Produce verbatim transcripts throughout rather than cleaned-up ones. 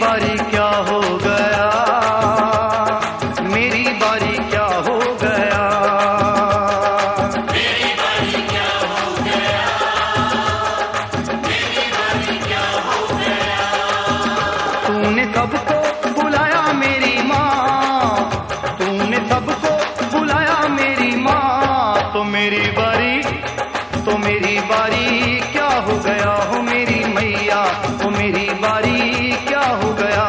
बारी क्या हो गया, मेरी बारी क्या हो गया, मेरी बारी क्या हो गया, मेरी बारी क्या हो गया। तूने सबको बुलाया मेरी माँ, तूने सबको बुलाया मेरी माँ, तो मेरी बारी, तो मेरी बारी क्या हो गया हो मेरी मैया, तो मेरी बारी क्या हो गया।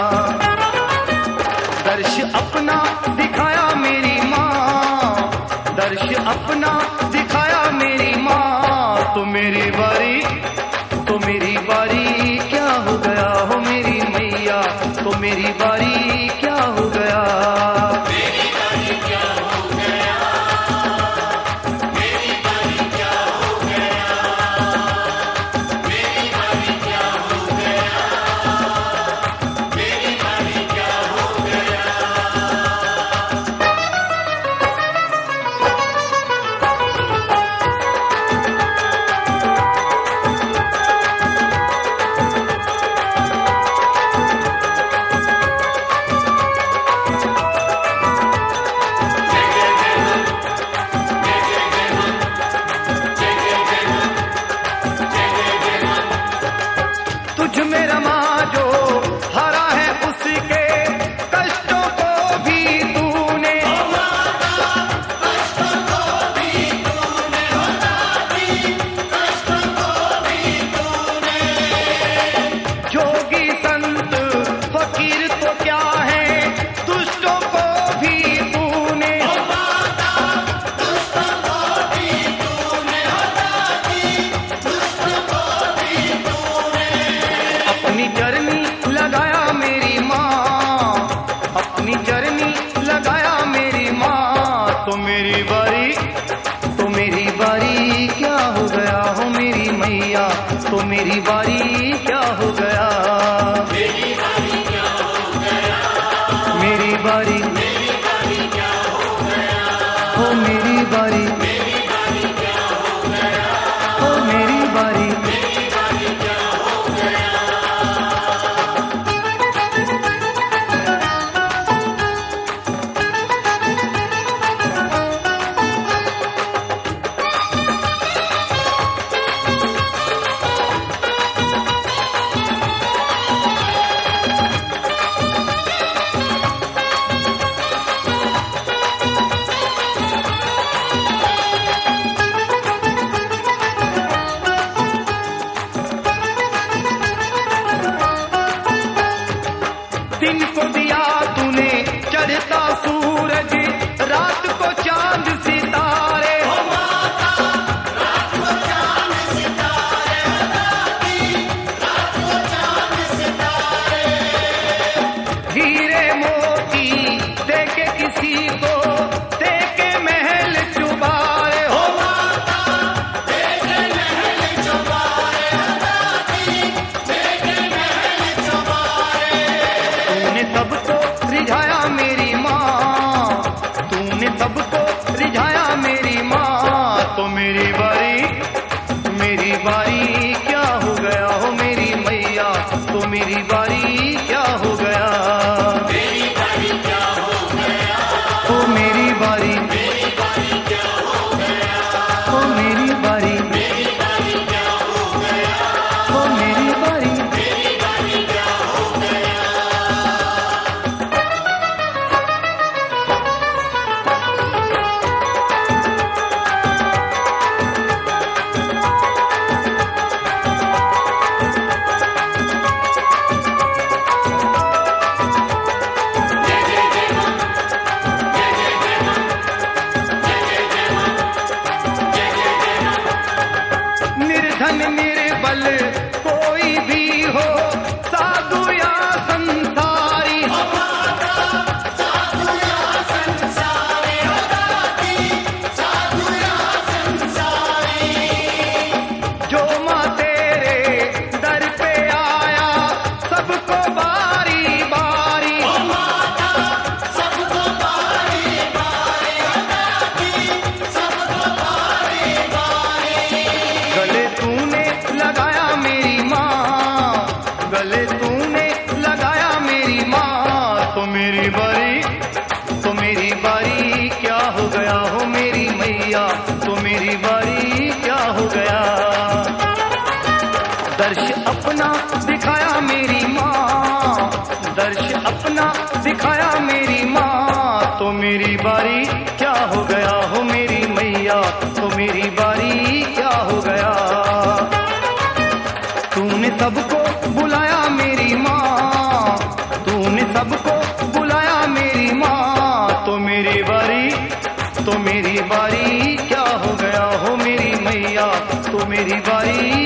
दर्श अपना दिखाया मेरी माँ, दर्श अपना दिखाया मेरी माँ, तो मेरी बारी, तो मेरी बारी क्या हो गया हो मेरी मैया, तो मेरी बारी क्या हो गया। मेरी बारी क्या हो गया, मेरी बारी क्या हो गया, मेरी बारी क्या हो गया, मेरी बारी क्या हो गया। तुझ में रमा जो हरा है उसके कष्टों को भी तूने, कष्टों को भी तूने बता दी, कष्टों को भी तूने। जोगी संत फकीर तो क्या है, दुष्टों को भी तूने, दुष्टों को भी तूने हटा दी, दुष्टों को भी तूने। अपनी चरनी लगाया मेरी माँ, अपनी चरनी लगाया मेरी माँ, तो मेरी बारी, तो मेरी बारी क्या हो गया हो मेरी मैया, तो मेरी बारी क्या हो गया। मेरी बारी क्या हो गया, मेरी बारी, मेरी बारी क्या हो गया, हो मेरी बारी, मेरी बारी क्या हो गया, हो मेरी बारी। मेरी बारी क्या हो गया। दिन को दिया तूने चढ़ता सूरज, रात को चांद सितारे, रात को चांद सितारे हटाती, रात को चांद सितारे। हीरे मोती देके किसी को देके महल चुबारे हो, देखे महल चौबारे हटाती, देखे महल चौबारे। तूने सबको रिझाया मेरी माँ, तूने सबको रिझाया मेरी माँ, तो मेरी बारी, मेरी बारी क्या हो गया हो मेरी मैया, तो मेरी बारी क्या हो गया। मेरी बारी क्या हो गया, हो मेरी बारी, मेरी बारी क्या हो गया, हो मेरी बारी, मेरी बारी क्या हो गया, हो मेरी बारी। मेरी बारी क्या हो गया। दर्श अपना दिखाया मेरी माँ, दर्श अपना दिखाया मेरी माँ। तो मेरी बारी क्या हो गया हो मेरी मैया, तो मेरी बारी क्या हो गया। तूने सबको बुलाया मेरी माँ, तूने सबको बुलाया मेरी माँ। तो मेरी बारी, तो मेरी बारी क्या हो गया हो मेरी मैया, तो मेरी बारी